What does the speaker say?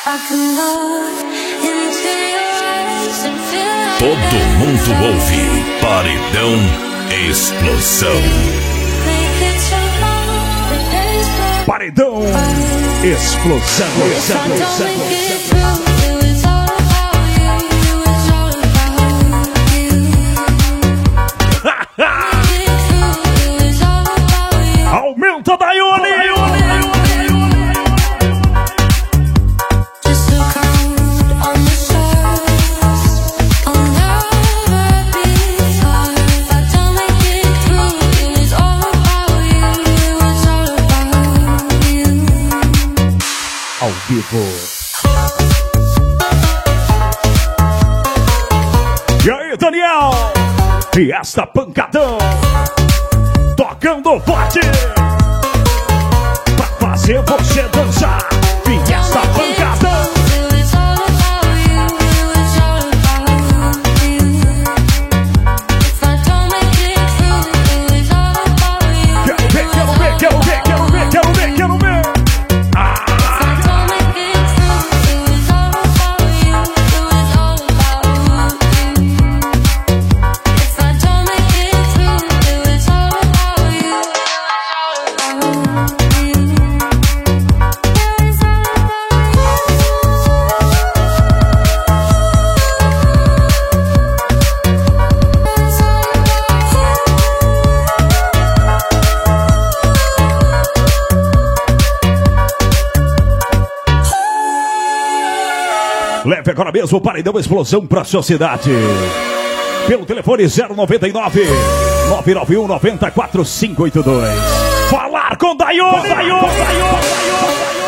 Todo mundo ouve Paredão Explosão. Paredão Explosão. Aumenta daí, ao vivo. E aí, Daniel? E esta pancadão tocando forte pra fazer você dançar. E esta pancadão. Quero ver. Leve agora mesmo o Paredão Explosão pra sociedade. Pelo telefone 099 991 90 4582. Falar com Daione.